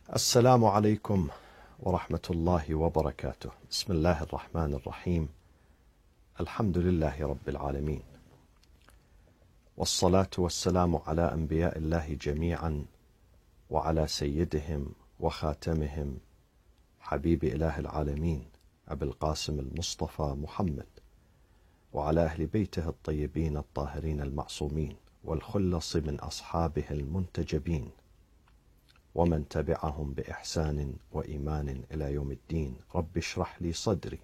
السلام عليكم ورحمة الله وبركاته. بسم الله الرحمن الرحيم. الحمد لله رب العالمين، والصلاة والسلام على أنبياء الله جميعا وعلى سيدهم وخاتمهم حبيب إله العالمين أبي القاسم المصطفى محمد، وعلى أهل بيته الطيبين الطاهرين المعصومين، والخلص من أصحابه المنتجبين، ومن تبعهم بإحسان وإيمان إلى يوم الدين. رب اشرح لي صدري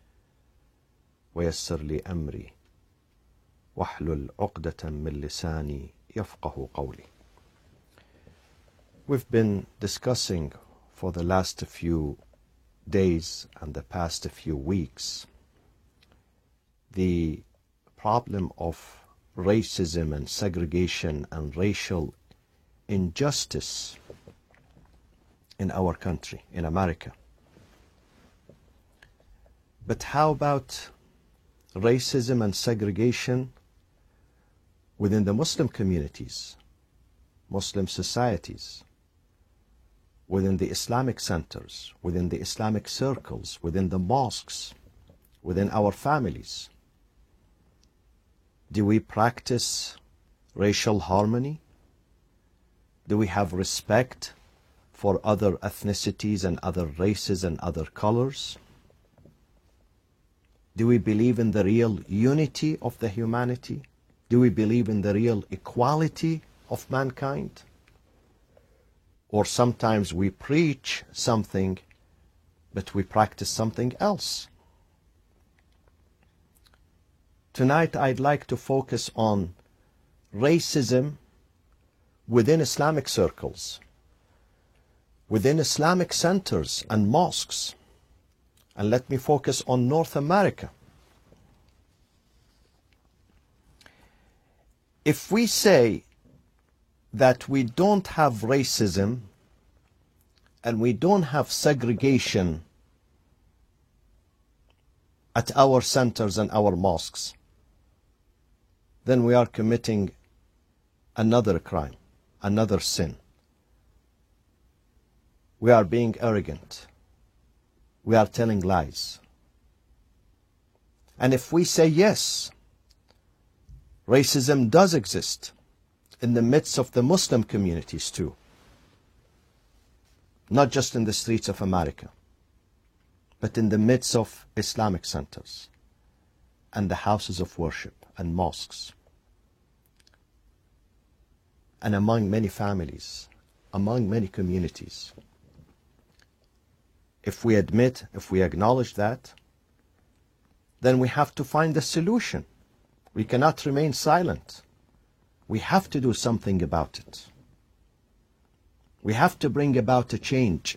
ويسر لي أمري واحلل عقدة من لساني يفقه قولي. We've been discussing for the last few days and the past few weeks the problem of racism and segregation and racial injustice in our country, in America. But how about racism and segregation within the Muslim communities, Muslim societies, within the Islamic centers, within the Islamic circles, within the mosques, within our families? Do we practice racial harmony? Do we have respect for other ethnicities and other races and other colors? Do we believe in the real unity of the humanity? Do we believe in the real equality of mankind? Or sometimes we preach something, but we practice something else. Tonight I'd like to focus on racism within Islamic circles, within Islamic centers and mosques. And let me focus on North America. If we say that we don't have racism and we don't have segregation at our centers and our mosques, then we are committing another crime, another sin. We are being arrogant. We are telling lies. And if we say yes, racism does exist in the midst of the Muslim communities too, not just in the streets of America, but in the midst of Islamic centers and the houses of worship and mosques, and among many families, among many communities. If we admit, if we acknowledge that, then we have to find a solution. We cannot remain silent. We have to do something about it. We have to bring about a change.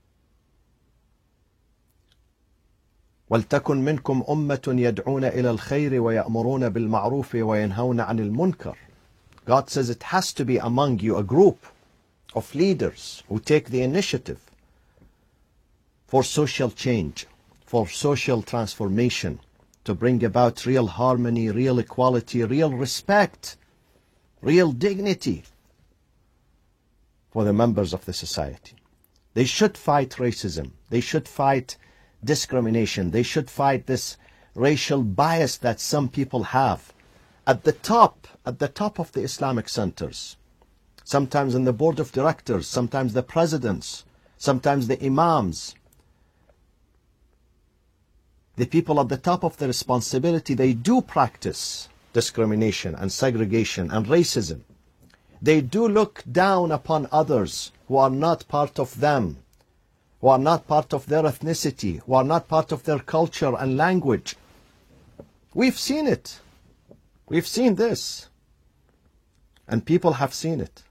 وَلْتَكُنْ مِنْكُمْ أُمَّةٌ يَدْعُونَ إِلَى الْخَيْرِ وَيَأْمُرُونَ بِالْمَعْرُوفِ وَيَنْهَوْنَ عَنِ الْمُنْكَرِ. God says it has to be among you a group of leaders who take the initiative for social change, for social transformation, to bring about real harmony, real equality, real respect, real dignity for the members of the society. They should fight racism. They should fight discrimination. They should fight this racial bias that some people have at the top of the Islamic centers. Sometimes in the board of directors, sometimes the presidents, sometimes the imams. The people at the top of the responsibility, they do practice discrimination and segregation and racism. They do look down upon others who are not part of them, who are not part of their ethnicity, who are not part of their culture and language. We've seen it. We've seen this. And people have seen it.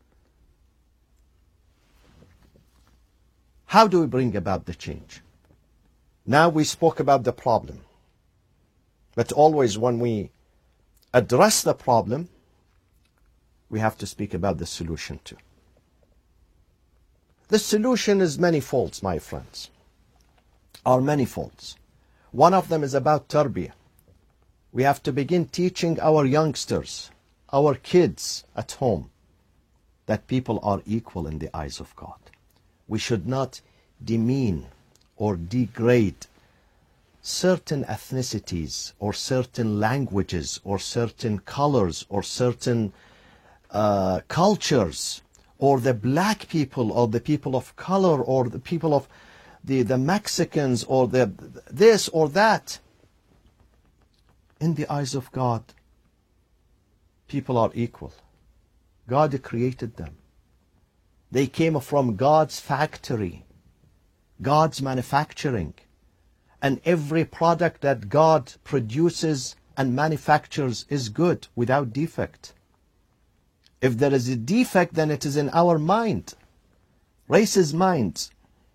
How do we bring about the change? Now we spoke about the problem. But always when we address the problem, we have to speak about the solution too. The solution is manifold, my friends. Are manifolds. One of them is about tarbiyah. We have to begin teaching our youngsters, our kids at home, that people are equal in the eyes of God. we should not demean or degrade certain ethnicities or certain languages or certain colors or certain cultures, or the black people or the people of color or the people of the Mexicans or the this or that. In the eyes of God, people are equal. God created them. They came from God's factory, God's manufacturing. And every product that God produces and manufactures is good, without defect. If there is a defect, then it is in our mind, racist mind,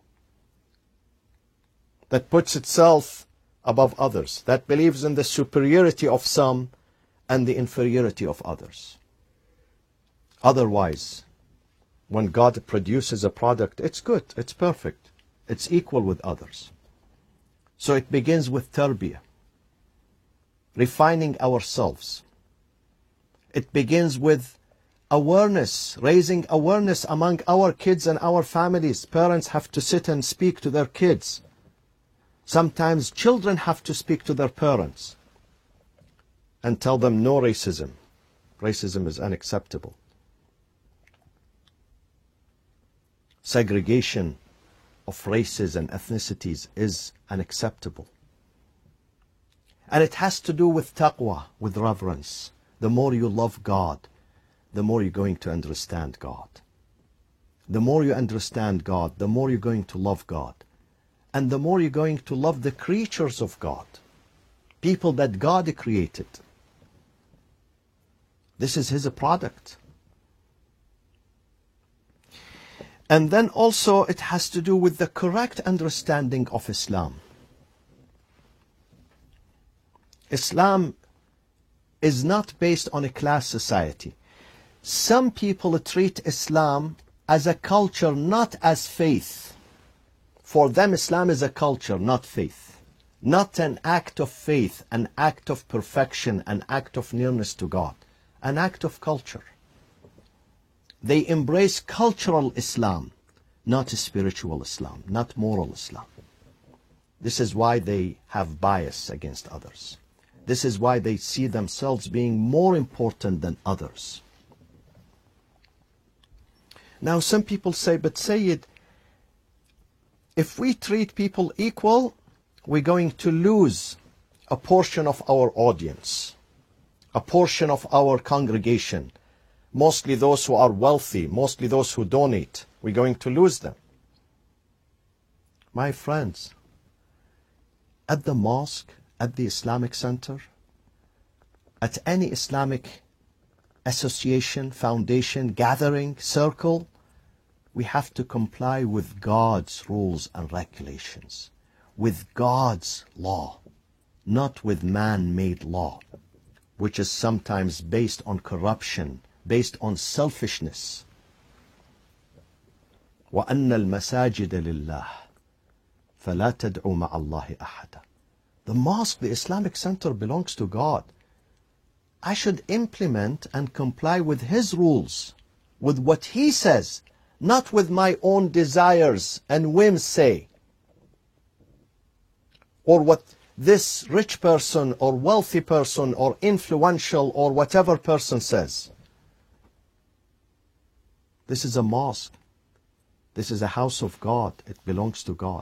that puts itself above others, that believes in the superiority of some and the inferiority of others. Otherwise, when God produces a product, it's good, it's perfect, it's equal with others. So it begins with tarbiyah, refining ourselves. It begins with awareness, raising awareness among our kids and our families. Parents have to sit and speak to their kids. Sometimes children have to speak to their parents and tell them no racism. Racism is unacceptable. Segregation of races and ethnicities is unacceptable. And it has to do with taqwa, with reverence. The more you love God, the more you're going to understand God. The more you understand God, the more you're going to love God. And the more you're going to love the creatures of God, people that God created. This is His product. And then also it has to do with the correct understanding of Islam. Islam is not based on a class society. Some people treat Islam as a culture, not as faith. For them, Islam is a culture, not faith. Not an act of faith, an act of perfection, an act of nearness to God. An act of culture. They embrace cultural Islam, not spiritual Islam, not moral Islam. This is why they have bias against others. This is why they see themselves being more important than others. Now some people say, but Sayyid, if we treat people equal, we're going to lose a portion of our audience, a portion of our congregation, mostly those who are wealthy, mostly those who donate. We're going to lose them. My friends, at the mosque, at the Islamic Center, at any Islamic association, foundation, gathering, circle, we have to comply with God's rules and regulations, with God's law, not with man-made law, which is sometimes based on corruption, based on selfishness. وَأَنَّ الْمَسَاجِدَ لِلَّهِ فَلَا تَدْعُوا مَعَ اللَّهِ أَحَدًا. The mosque, the Islamic Center, belongs to God. I should implement and comply with His rules, with what He says, not with my own desires and whims say, or what this rich person or wealthy person or influential or whatever person says. This is a mosque. This is a house of God. It belongs to God.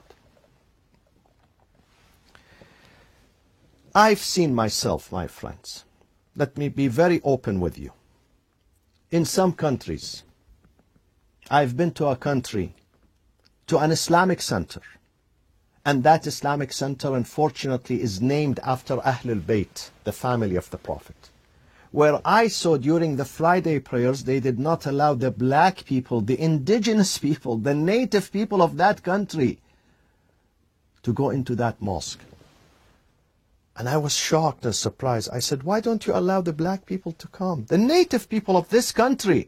I've seen myself, my friends. Let me be very open with you. In some countries, I've been to a country, to an Islamic center, and that Islamic center, unfortunately, is named after Ahlul Bayt, the family of the Prophet. Where I saw during the Friday prayers, they did not allow the black people, the indigenous people, the native people of that country to go into that mosque. And I was shocked and surprised. I said, why don't you allow the black people to come? The native people of this country.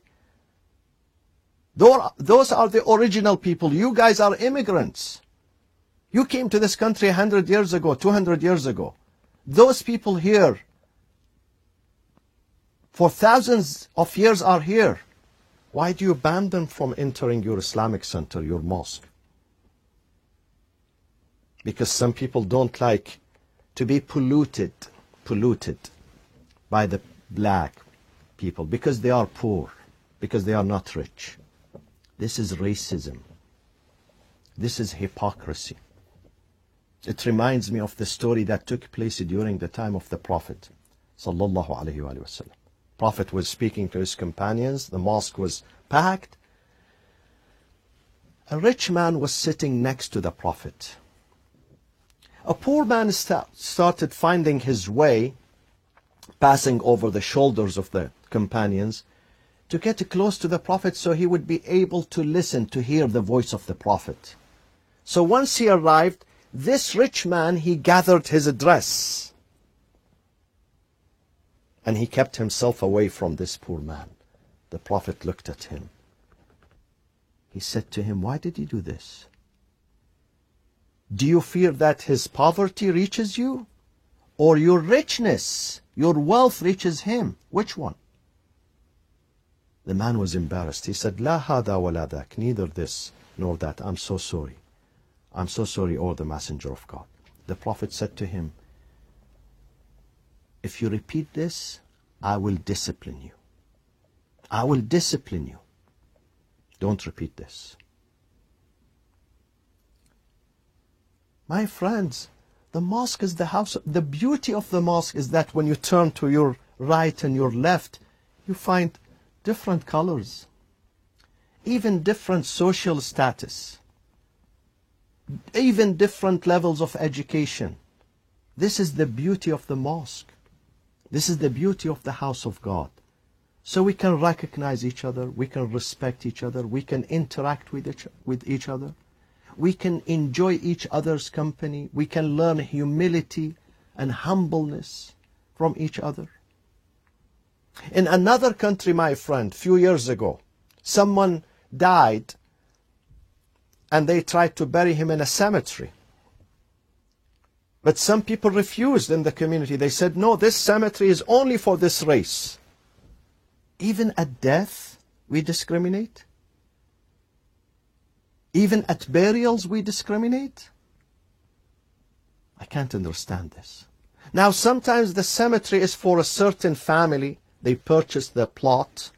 Those are the original people. You guys are immigrants. You came to this country 100 years ago, 200 years ago. Those people here, for thousands of years, are here. Why do you ban them from entering your Islamic center, your mosque? Because some people don't like to be polluted by the black people, because they are poor, because they are not rich. This is racism. This is hypocrisy. It reminds me of the story that took place during the time of the Prophet sallallahu alaihi wasallam. Prophet was speaking to his companions. The mosque was packed. A rich man was sitting next to the Prophet. A poor man started finding his way, passing over the shoulders of the companions, to get close to the Prophet so he would be able to listen, to hear the voice of the Prophet. So once he arrived, this rich man, he gathered his dress and he kept himself away from this poor man. The Prophet looked at him. He said to him, "Why did you do this? Do you fear that his poverty reaches you, or your richness, your wealth reaches him? Which one?" The man was embarrassed. He said, "La hada wa la dak," neither this nor that. I'm so sorry. I'm so sorry, O the Messenger of God. The Prophet said to him, "If you repeat this, I will discipline you. I will discipline you. Don't repeat this." My friends, the mosque is the house. The beauty of the mosque is that when you turn to your right and your left, you find different colors, even different social status, even different levels of education. This is the beauty of the mosque. This is the beauty of the house of God. So we can recognize each other, we can respect each other, we can interact with each other. We can enjoy each other's company. We can learn humility and humbleness from each other. In another country, my friend, few years ago, someone died and they tried to bury him in a cemetery. But some people refused in the community. They said, "No, this cemetery is only for this race." Even at death, we discriminate. Even at burials, we discriminate. I can't understand this. Now, sometimes the cemetery is for a certain family. They purchase the plot.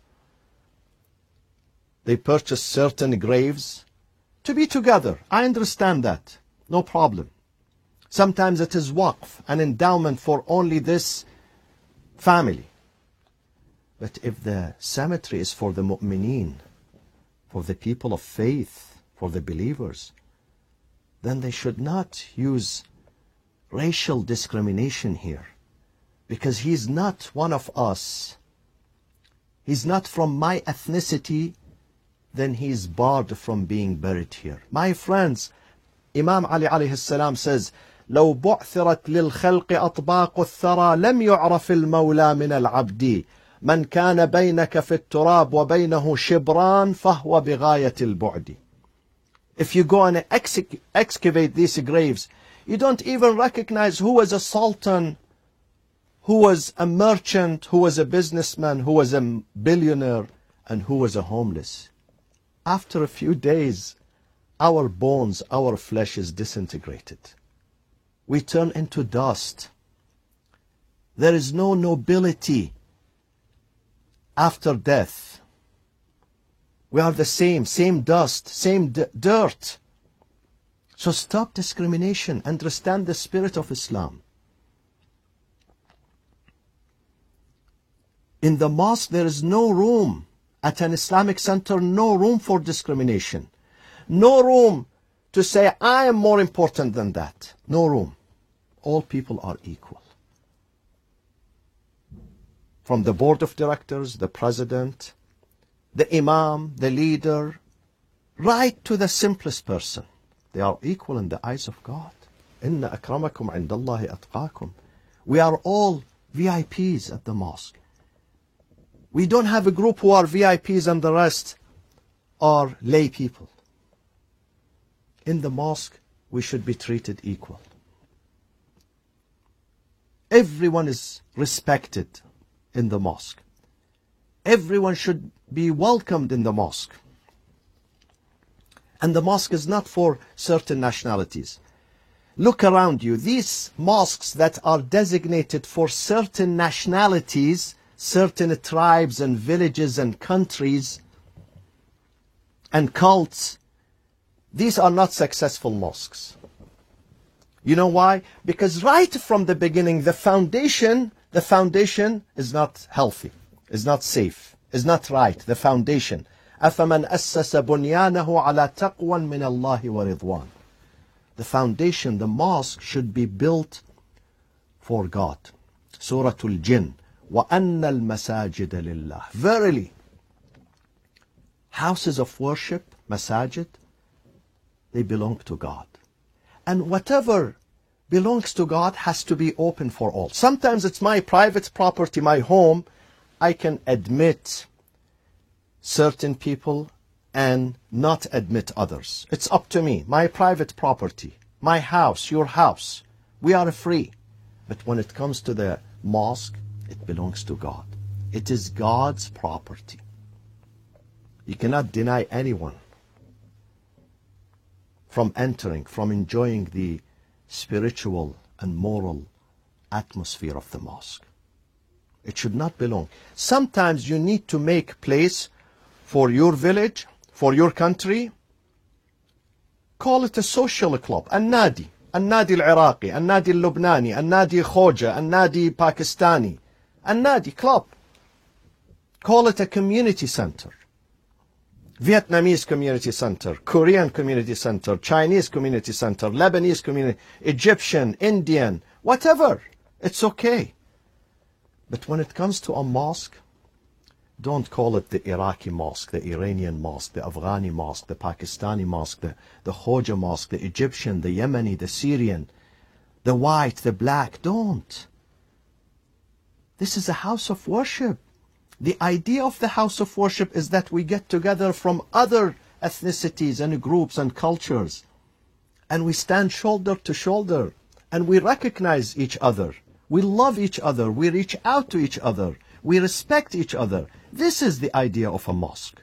They purchase certain graves to be together. I understand that. No problem. Sometimes it is waqf, an endowment for only this family. But if the cemetery is for the mu'mineen, for the people of faith, for the believers, then they should not use racial discrimination here, because he's not one of us. He's not from my ethnicity, then he's barred from being buried here. My friends, Imam Ali alayhi salam says, لو بعثرت للخلق أطباق الثرى لم يعرف المولى من العبد من كان بينك في التراب وبينه شبران فهو بغاية البعد. If you go and excavate these graves, you don't even recognize who was a sultan, who was a merchant, who was a businessman, who was a billionaire, and who was a homeless. After a few days, our bones, our flesh is disintegrated. We turn into dust. There is no nobility after death. We are the same dust, same dirt. So stop discrimination. Understand the spirit of Islam. In the mosque, there is no room. At an Islamic center, no room for discrimination. No room to say, I am more important than that. No room. All people are equal. From the board of directors, the president, the imam, the leader, right to the simplest person. They are equal in the eyes of God. Inna akramakum indallahi atqakum. We are all VIPs at the mosque. We don't have a group who are VIPs and the rest are lay people. In the mosque, we should be treated equal. Everyone is respected in the mosque. Everyone should be welcomed in the mosque. And the mosque is not for certain nationalities. Look around you. These mosques that are designated for certain nationalities, certain tribes and villages and countries and cults, these are not successful mosques. You know why? Because right from the beginning, the foundation is not healthy, is not safe, is not right. The foundation. أَفَمَنْ أَسَّسَ بُنْيَانَهُ عَلَى تَقْوًا مِنَ اللَّهِ وَرِضْوَانٍ. The foundation, the mosque, should be built for God. Surah Al-Jinn. وَأَنَّ الْمَسَاجِدَ لِلَّهِ. Verily, houses of worship, masajid, they belong to God. And whatever belongs to God has to be open for all. Sometimes it's my private property, my home. I can admit certain people and not admit others. It's up to me. My private property, my house, your house. We are free. But when it comes to the mosque, it belongs to God. It is God's property. You cannot deny anyone from entering, from enjoying the spiritual and moral atmosphere of the mosque. It should not belong. Sometimes you need to make place for your village, for your country. Call it a social club, النادي العراقي, النادي اللبناني, النادي خوجة, النادي Pakistani, النادي club. Call it a community center. Vietnamese community center, Korean community center, Chinese community center, Lebanese community, Egyptian, Indian, whatever. It's okay. But when it comes to a mosque, don't call it the Iraqi mosque, the Iranian mosque, the Afghani mosque, the Pakistani mosque, the Khoja mosque, the Egyptian, the Yemeni, the Syrian, the white, the black. Don't. This is a house of worship. The idea of the house of worship is that we get together from other ethnicities and groups and cultures, and we stand shoulder to shoulder, and we recognize each other. We love each other. We reach out to each other. We respect each other. This is the idea of a mosque.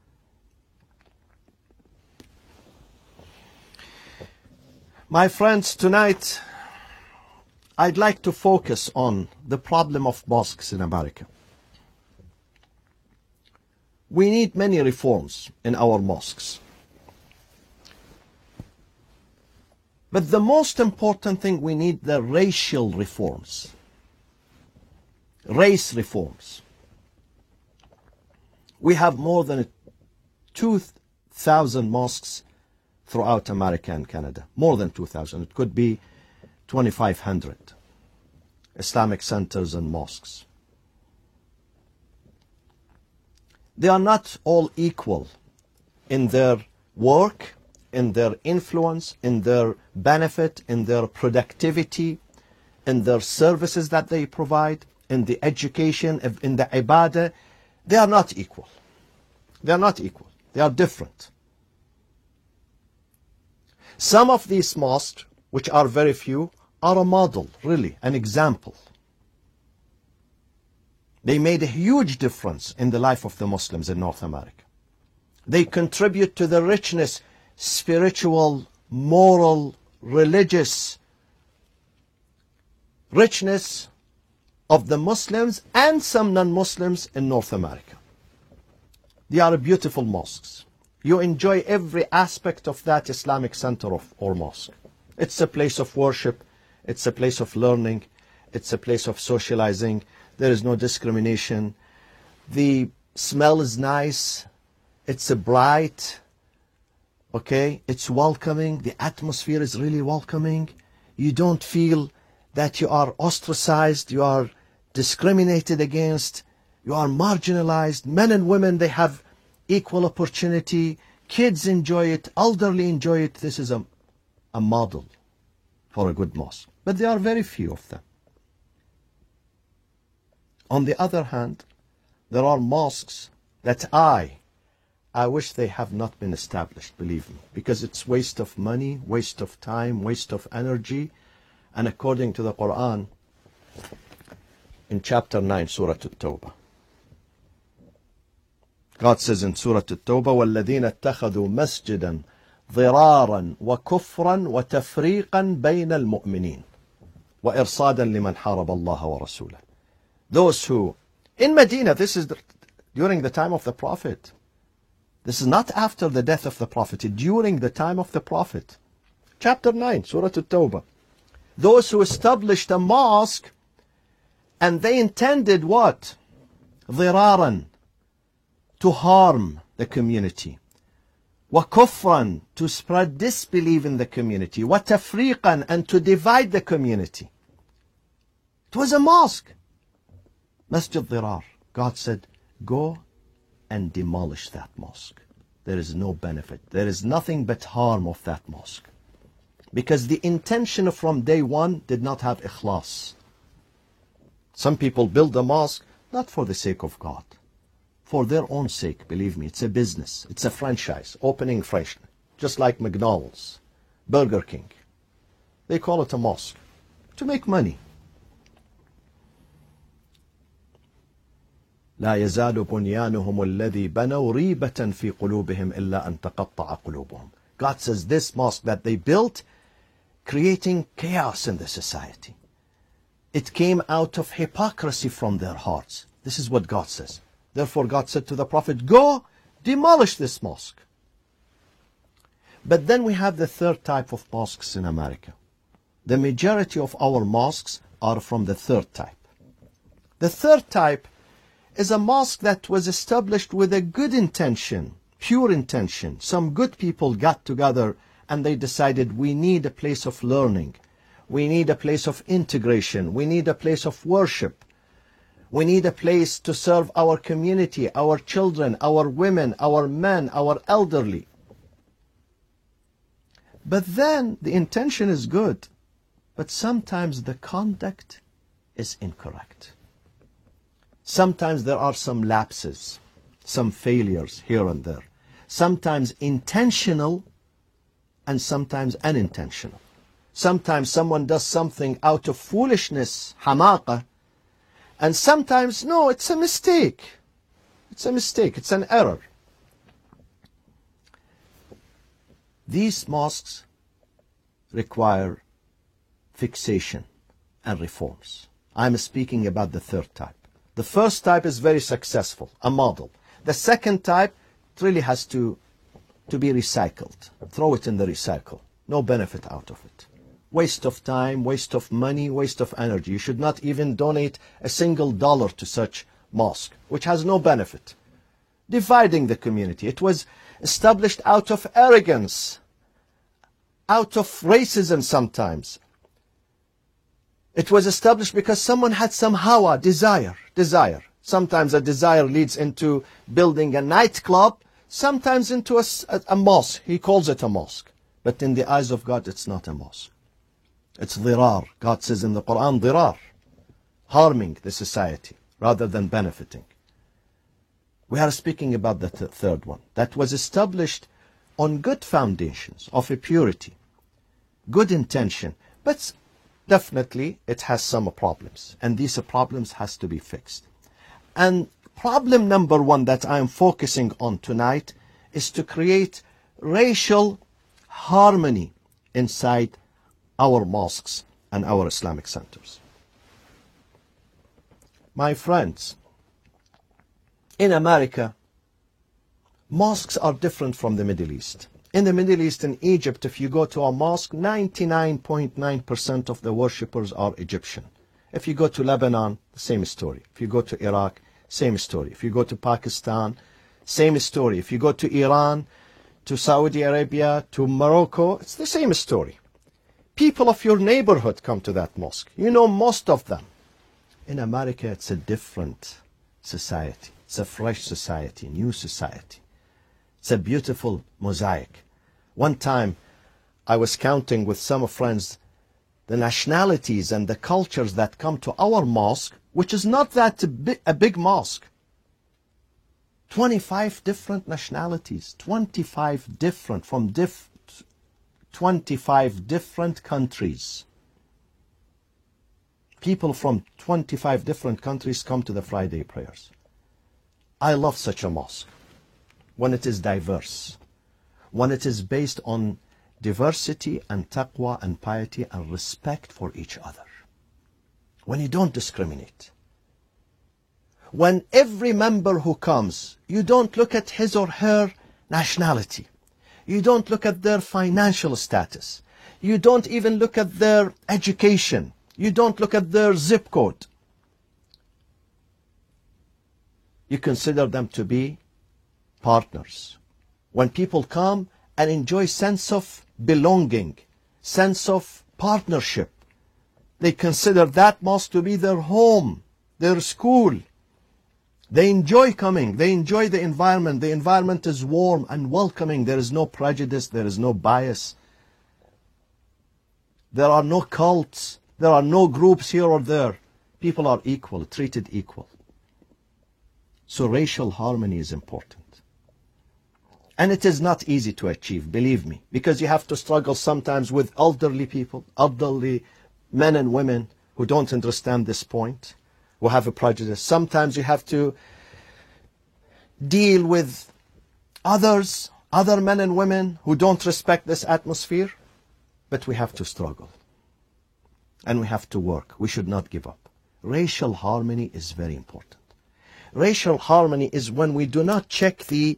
My friends, tonight I'd like to focus on the problem of mosques in America. We need many reforms in our mosques. But the most important thing, we need the racial reforms. Race reforms. We have more than 2,000 mosques throughout America and Canada. More than 2,000. It could be 2,500 Islamic centers and mosques. They are not all equal in their work, in their influence, in their benefit, in their productivity, in their services that they provide, in the education, in the ibadah. They are not equal. They are not equal. They are different. Some of these mosques, which are very few, are a model, really, an example. They made a huge difference in the life of the Muslims in North America. They contribute to the richness, spiritual, moral, religious richness of the Muslims and some non-Muslims in North America. They are beautiful mosques. You enjoy every aspect of that Islamic center or mosque. It's a place of worship. It's a place of learning. It's a place of socializing. There is no discrimination. The smell is nice. It's bright. Okay? It's welcoming. The atmosphere is really welcoming. You don't feel that you are ostracized, you are discriminated against, you are marginalized. Men and women, they have equal opportunity. Kids enjoy it. Elderly enjoy it. This is a model for a good mosque. But there are very few of them. On the other hand, there are mosques that I wish they have not been established, believe me, because it's waste of money, waste of time, waste of energy. And according to the Quran, in chapter 9, Surah At-Tawbah, God says in Surah At-Tawbah, وَالَّذِينَ اتَّخَذُوا مَسْجِدًا ضِرَارًا وَكُفْرًا وَتَفْرِيقًا بَيْنَ الْمُؤْمِنِينَ وَإِرْصَادًا لِمَنْ حَارَبَ اللَّهَ وَرَسُولَهُ. Those who, in Medina, this is during the time of the Prophet. This is not after the death of the Prophet, during the time of the Prophet. Chapter 9, Surah At-Tawbah. Those who established a mosque and they intended what? ضِرَارًا, to harm the community. وَكُفْرًا, to spread disbelief in the community. وَتَفْرِيقًا, and to divide the community. It was a mosque. Masjid Dirar. God said, go and demolish that mosque. There is no benefit. There is nothing but harm of that mosque. Because the intention from day one did not have ikhlas. Some people build a mosque not for the sake of God. For their own sake, believe me, it's a business. It's a franchise, opening fresh. Just like McDonald's, Burger King. They call it a mosque to make money. لا يزال بنيانهم الذي بنوا ريبة في قلوبهم إلا أن تقطع قلوبهم. God says this mosque that they built, creating chaos in the society. It came out of hypocrisy from their hearts. This is what God says. Therefore God said to the Prophet, go demolish this mosque. But then we have the third type of mosques in America. The majority of our mosques are from the third type. The third type is a mosque that was established with a good intention, pure intention. Some good people got together and they decided we need a place of learning. We need a place of integration. We need a place of worship. We need a place to serve our community, our children, our women, our men, our elderly. But then the intention is good, but sometimes the conduct is incorrect. Sometimes there are some lapses, some failures here and there. Sometimes intentional and sometimes unintentional. Sometimes someone does something out of foolishness, hamaqa, and sometimes, no, it's a mistake. It's a mistake, it's an error. These mosques require fixation and reforms. I'm speaking about the third type. The first type is very successful, a model. The second type, it really has to be recycled. Throw it in the recycle. No benefit out of it. Waste of time, waste of money, waste of energy. You should not even donate a single dollar to such mosque, which has no benefit. Dividing the community. It was established out of arrogance, out of racism sometimes. It was established because someone had some hawa, desire. Sometimes a desire leads into building a nightclub, sometimes into a mosque. He calls it a mosque. But in the eyes of God, it's not a mosque. It's dirar. God says in the Quran, dirar. Harming the society rather than benefiting. We are speaking about the third one. That was established on good foundations of a purity. Good intention. But definitely it has some problems. And these problems has to be fixed. And problem number one that I am focusing on tonight is to create racial harmony inside our mosques and our Islamic centers. My friends, in America, mosques are different from the Middle East. In the Middle East, in Egypt, if you go to a mosque, 99.9% of the worshippers are Egyptian. If you go to Lebanon, the same story. If you go to Iraq, same story. If you go to Pakistan, same story. If you go to Iran, to Saudi Arabia, to Morocco, it's the same story. People of your neighborhood come to that mosque. You know most of them. In America, it's a different society. It's a fresh society, new society. It's a beautiful mosaic. One time, I was counting with some friends the nationalities and the cultures that come to our mosque, which is not that a big mosque. 25 different nationalities, 25 different, from 25 different countries. People from 25 different countries come to the Friday prayers. I love such a mosque. when it is diverse, when it is based on diversity and taqwa and piety and respect for each other, when you don't discriminate, when every member who comes, you don't look at his or her nationality, you don't look at their financial status, you don't even look at their education, you don't look at their zip code. You consider them to be partners. When people come and enjoy sense of belonging, sense of partnership, they consider that mosque to be their home, their school. They enjoy coming, they enjoy the environment. The environment is warm and welcoming. There is no prejudice, there is no bias. There are no cults, there are no groups here or there. People are equal, treated equal. So racial harmony is important. And it is not easy to achieve, believe me, because you have to struggle sometimes with elderly people, elderly men and women who don't understand this point, who have a prejudice. Sometimes you have to deal with other men and women who don't respect this atmosphere. But we have to struggle. And we have to work. We should not give up. Racial harmony is very important. Racial harmony is when we do not check the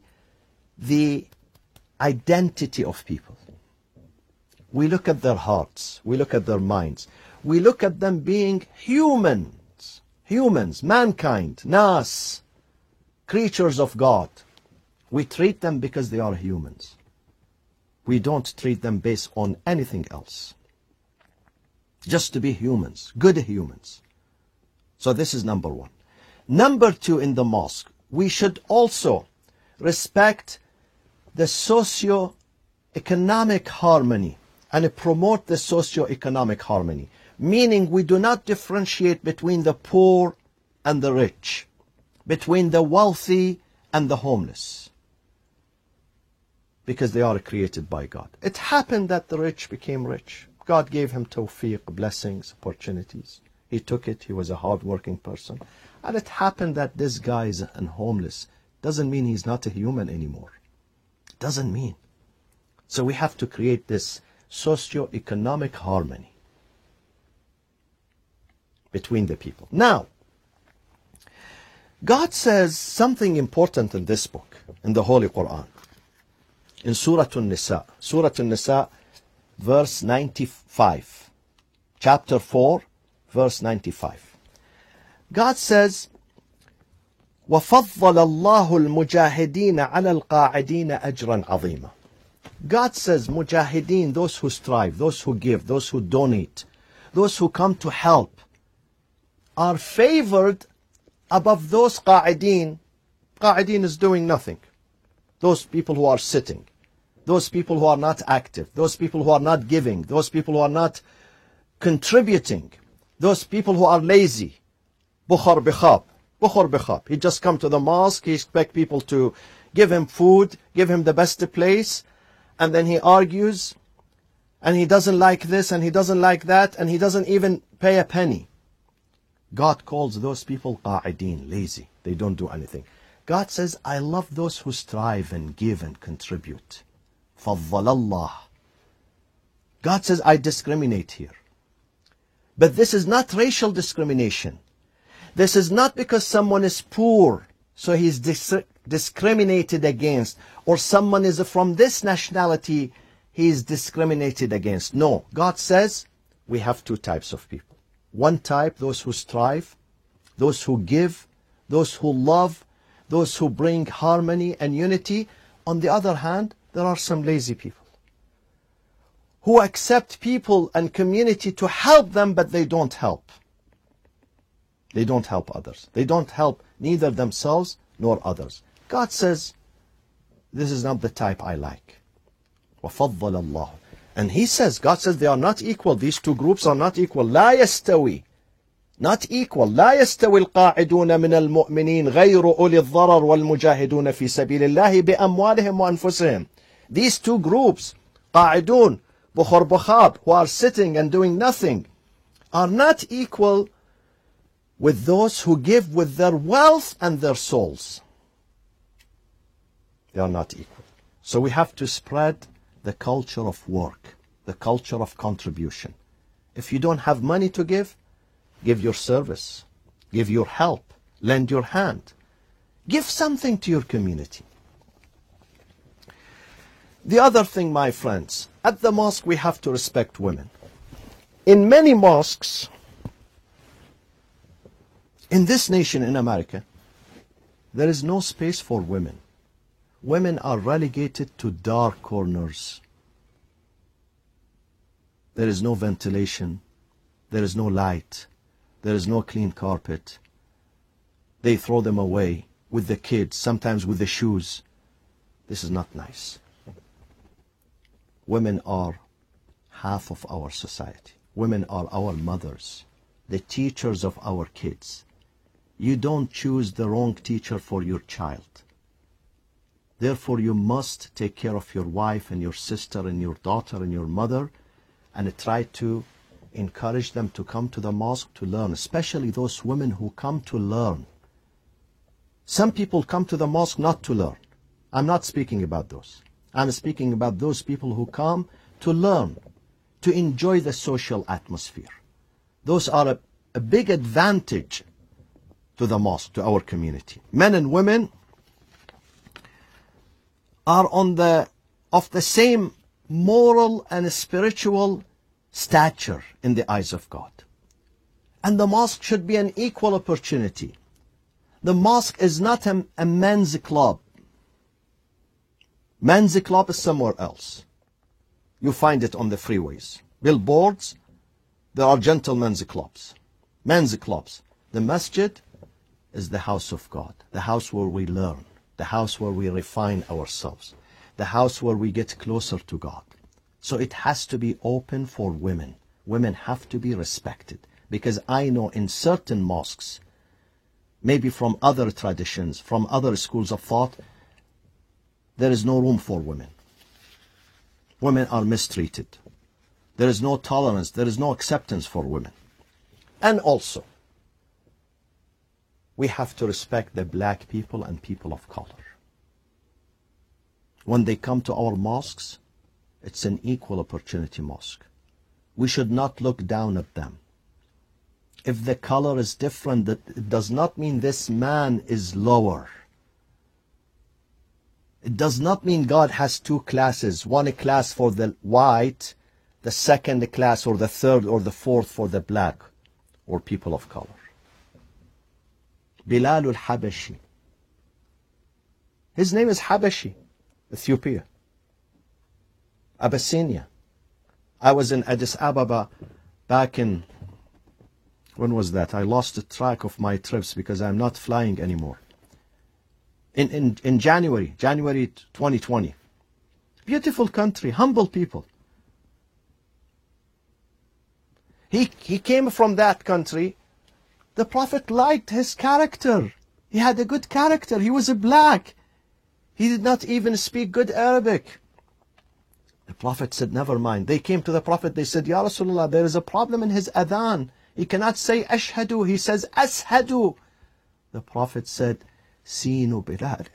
identity of people. We look at their hearts. We look at their minds. We look at them being humans. Humans, mankind, nas, creatures of God. We treat them because they are humans. We don't treat them based on anything else. Just to be humans, good humans. So this is number one. Number two, in the mosque, we should also respect the socio-economic harmony and promote the socio-economic harmony. Meaning we do not differentiate between the poor and the rich, between the wealthy and the homeless, because they are created by God. It happened that the rich became rich. God gave him tawfiq, blessings, opportunities. He took it. He was a hard-working person. And it happened that this guy is homeless. Doesn't mean he's not a human anymore. Doesn't mean. So we have to create this socio-economic harmony between the people. Now, God says something important in this book, in the Holy Quran. In Surah An-Nisa. Surah An-Nisa, verse 95. Chapter 4, verse 95. God says, وَفَضَّلَ اللَّهُ الْمُجَاهِدِينَ عَلَى الْقَاعِدِينَ أَجْرًا عَظِيمًا. God says, mujahideen, those who strive, those who give, those who donate, those who come to help, are favored above those qa'ideen. Qa'ideen is doing nothing. Those people who are sitting, those people who are not active, those people who are not giving, those people who are not contributing, those people who are lazy. Bukhar bikhab. Bukhar bikhab. He just come to the mosque, he expect people to give him food, give him the best place, and then he argues, and he doesn't like this, and he doesn't like that, and he doesn't even pay a penny. God calls those people qa'ideen, lazy. They don't do anything. God says, I love those who strive and give and contribute. فَضَّلَ اللَّهُ. God says, I discriminate here. But this is not racial discrimination. This is not because someone is poor, so he's discriminated against, or someone is from this nationality, he is discriminated against. No, God says we have two types of people. One type, those who strive, those who give, those who love, those who bring harmony and unity. On the other hand, there are some lazy people who accept people and community to help them, but they don't help. They don't help others. They don't help neither themselves nor others. God says, this is not the type I like. وَفَضَّلَ اللَّهُ. And he says, God says they are not equal. These two groups are not equal. لا يستوي. Not equal. لا يستوي القاعدون من المؤمنين غير أولي الضرر والمجاهدون في سبيل الله بأموالهم وأنفسهم. These two groups, قاعدون, بخور بخاب, who are sitting and doing nothing, are not equal with those who give with their wealth and their souls. They are not equal. So we have to spread the culture of work, the culture of contribution. If you don't have money to give your service, give your help, lend your hand. Give something to your community. The other thing, my friends, at the mosque we have to respect women. In many mosques, in this nation, in America, there is no space for women. Women are relegated to dark corners. There is no ventilation. There is no light. There is no clean carpet. They throw them away with the kids, sometimes with the shoes. This is not nice. Women are half of our society. Women are our mothers, the teachers of our kids. You don't choose the wrong teacher for your child. Therefore, you must take care of your wife and your sister and your daughter and your mother, and try to encourage them to come to the mosque to learn, especially those women who come to learn. Some people come to the mosque not to learn. I'm not speaking about those. I'm speaking about those people who come to learn, to enjoy the social atmosphere. Those are a big advantage to the mosque, to our community. Men and women are of the same moral and spiritual stature in the eyes of God. And the mosque should be an equal opportunity. The mosque is not a men's club. Men's club is somewhere else. You find it on the freeways. Billboards, there are gentlemen's clubs. Men's clubs. The masjid is the house of God. The house where we learn. The house where we refine ourselves. The house where we get closer to God. So it has to be open for women. Women have to be respected. Because I know in certain mosques, maybe from other traditions, from other schools of thought, there is no room for women. Women are mistreated. There is no tolerance, there is no acceptance for women. And also, we have to respect the black people and people of color. When they come to our mosques, it's an equal opportunity mosque. We should not look down at them. If the color is different, it does not mean this man is lower. It does not mean God has two classes, one class for the white, the second class or the third or the fourth for the black or people of color. Bilal al-Habashi. His name is Habashi, Ethiopia, Abyssinia. I was in Addis Ababa back in, when was that? I lost the track of my trips because I'm not flying anymore. In January 2020. Beautiful country, humble people. He came from that country. The Prophet liked his character. He had a good character. He was a black. He did not even speak good Arabic. The Prophet said, never mind. They came to the Prophet. They said, Ya Rasulullah, there is a problem in his adhan. He cannot say ashhadu. He says ashhadu. The Prophet said, Sinu Bilal.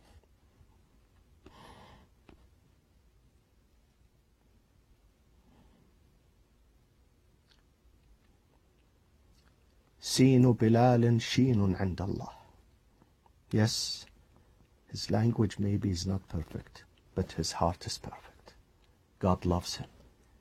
Sinu Bilalin Shinun Andallah. Yes, his language maybe is not perfect, but his heart is perfect. God loves him.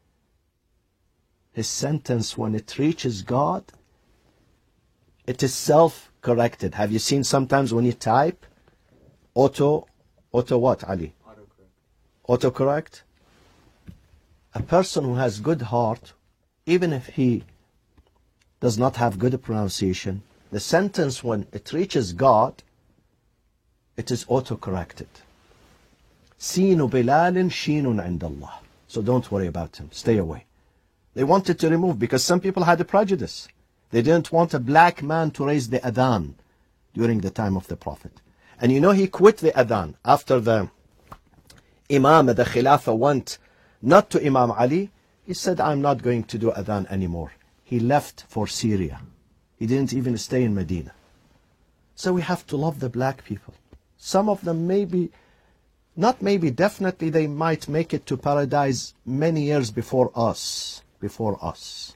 His sentence, when it reaches God, it is self-corrected. Have you seen sometimes when you type, auto what, Ali? Autocorrect. A person who has good heart, even if he does not have good pronunciation, the sentence, when it reaches God, it is auto-corrected. Sinu Bilalin Shinun Indallah. So don't worry about him. Stay away. They wanted to remove, because some people had a prejudice. They didn't want a black man to raise the adhan during the time of the Prophet. And you know, he quit the adhan after the Imam, the Khilafah, went not to Imam Ali. He said, I'm not going to do adhan anymore. He left for Syria. He didn't even stay in Medina. So we have to love the black people. Some of them maybe Not maybe, definitely they might make it to paradise many years before us. Before us.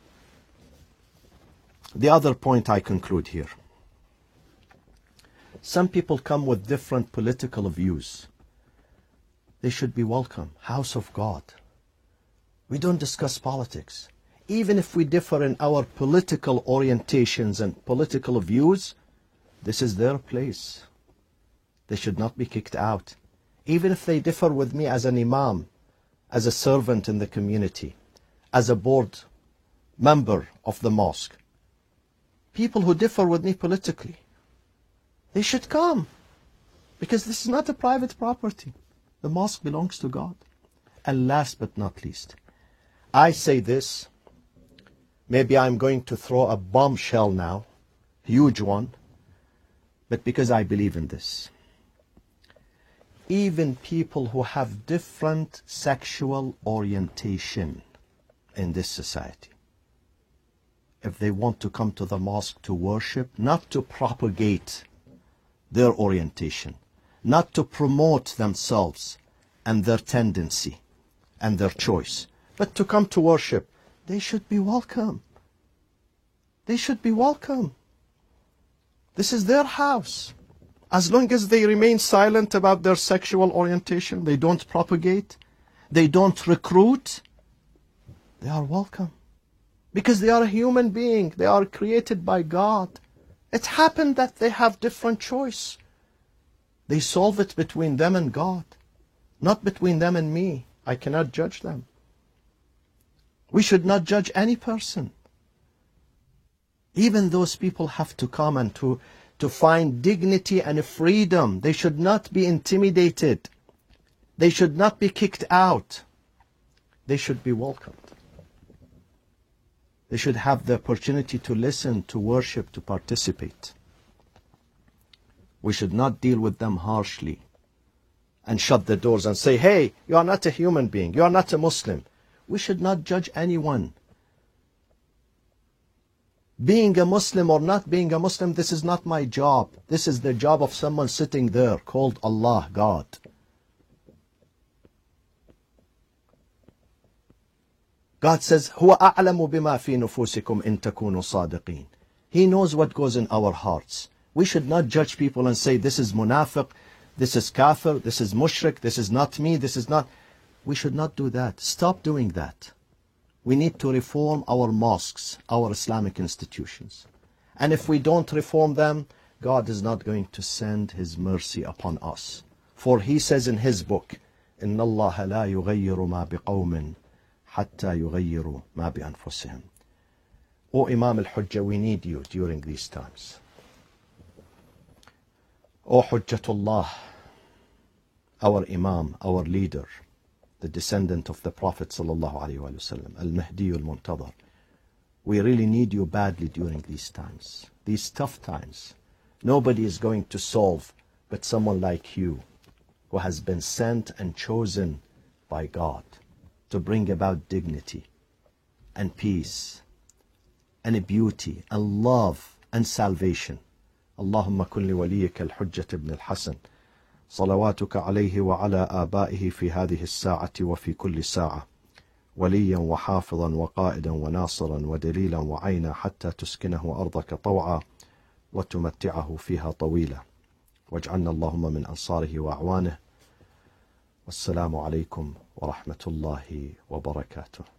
The other point I conclude here. Some people come with different political views. They should be welcome. House of God. We don't discuss politics. Even if we differ in our political orientations and political views, this is their place. They should not be kicked out. Even if they differ with me as an imam, as a servant in the community, as a board member of the mosque. People who differ with me politically, they should come. Because this is not a private property. The mosque belongs to God. And last but not least, I say this, maybe I'm going to throw a bombshell now, huge one, but because I believe in this. Even people who have different sexual orientation in this society, if they want to come to the mosque to worship, not to propagate their orientation, not to promote themselves and their tendency and their choice, but to come to worship, they should be welcome. They should be welcome. This is their house. As long as they remain silent about their sexual orientation, they don't propagate, they don't recruit, they are welcome. Because they are a human being, they are created by God. It happened that they have different choice. They solve it between them and God, not between them and me. I cannot judge them. We should not judge any person. Even those people have to come and to find dignity and freedom. They should not be intimidated. They should not be kicked out. They should be welcomed. They should have the opportunity to listen, to worship, to participate. We should not deal with them harshly and shut the doors and say, hey, you are not a human being, you are not a Muslim. We should not judge anyone. Being a Muslim or not being a Muslim, this is not my job. This is the job of someone sitting there called Allah, God. God says, هُوَ أَعْلَمُ بِمَا فِي نُفُوسِكُمْ إِن تَكُونُوا صَادِقِينَ. He knows what goes in our hearts. We should not judge people and say, this is munafiq, this is kafir, this is mushrik, this is not me, this is not. We should not do that. Stop doing that. We need to reform our mosques, our Islamic institutions. And if we don't reform them, God is not going to send His mercy upon us. For He says in His book, إِنَّ اللَّهَ لَا يُغَيِّرُ مَا بِقَوْمٍ حَتَّى يُغَيِّرُوا مَا بِأَنفُسِهِمْ. O Imam al-Hujjah, we need you during these times. O Hujjatullah, our Imam, our leader, the descendant of the Prophet sallallahu alaihi wasallam, al-Mahdi al-Muntadhar. We really need you badly during these times, these tough times. Nobody is going to solve but someone like you, who has been sent and chosen by God to bring about dignity and peace and beauty and love and salvation. Allahumma kulli waliyika al-Hujjat ibn al-Hasan. صلواتك عليه وعلى آبائه في هذه الساعة وفي كل ساعة وليا وحافظا وقائدا وناصرا ودليلا وعينا حتى تسكنه أرضك طوعا وتمتعه فيها طويلا واجعلنا اللهم من أنصاره وأعوانه والسلام عليكم ورحمة الله وبركاته.